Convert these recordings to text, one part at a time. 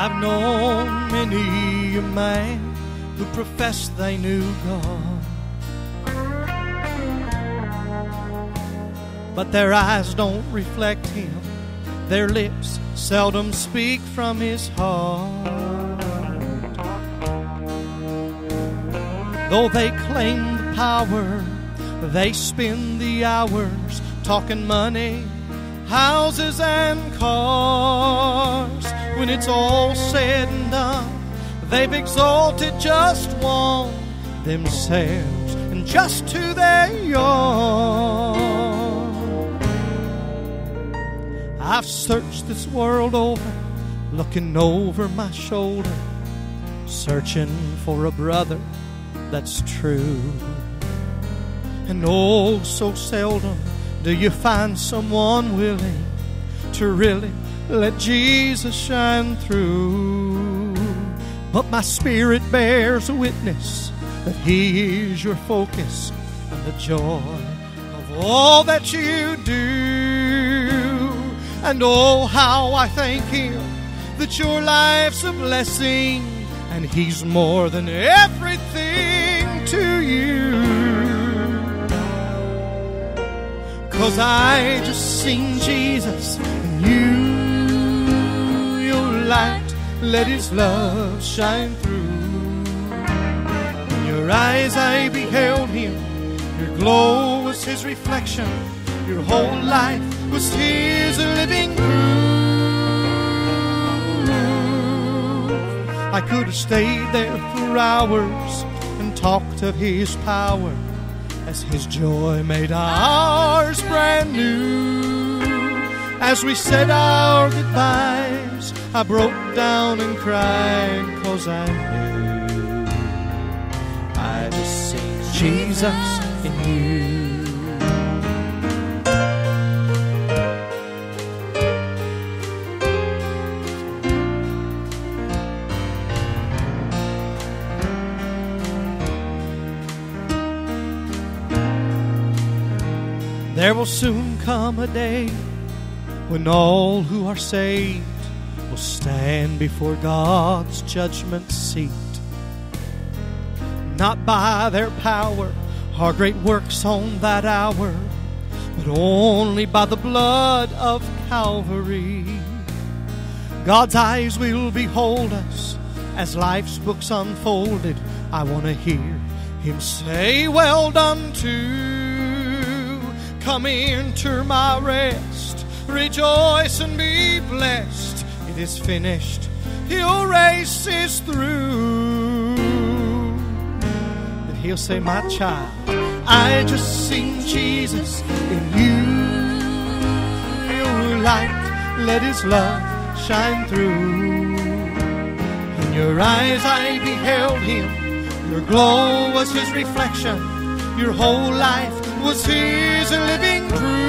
I've known many a man who professed they knew God, but their eyes don't reflect Him. Their lips seldom speak from His heart. Though they claim the power, they spend the hours talking money, houses and cars. When it's all said and done, they've exalted just one themselves and just to their yard. I've searched this world over, looking over my shoulder, searching for a brother that's true. And oh, so seldom do you find someone willing to really let Jesus shine through. But my spirit bears witness that He is your focus and the joy of all that you do. And oh, how I thank Him that your life's a blessing and He's more than everything to you. 'Cause I just seen Jesus in you. Your light let His love shine through. In your eyes I beheld Him. Your glow was His reflection. Your whole life was His living proof. I could have stayed there for hours and talked of His power as His joy made ours brand new. As we said our goodbyes, I broke down and cried, 'cause I knew I just seen Jesus in you. There will soon come a day when all who are saved will stand before God's judgment seat. Not by their power or great works on that hour, but only by the blood of Calvary. God's eyes will behold us as life's books unfolded. I want to hear Him say, "Well done too. Come enter my rest. Rejoice and be blessed. It is finished. Your race is through." Then He'll say, "My child, I just seen Jesus in you. Your light let His love shine through. In your eyes I beheld Him. Your glow was His reflection. Your whole life was His living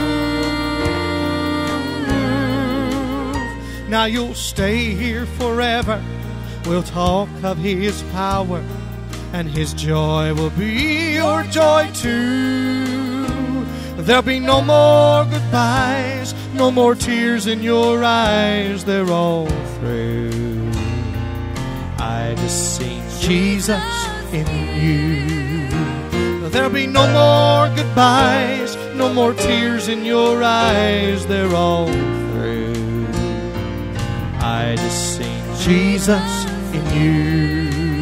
proof. Now you'll stay here forever. We'll talk of His power, and His joy will be your joy too. There'll be no more goodbyes, no more tears in your eyes. They're all through. I just seen Jesus in you. There'll be no more goodbyes, no more tears in your eyes. They're all through. I just seen Jesus in you.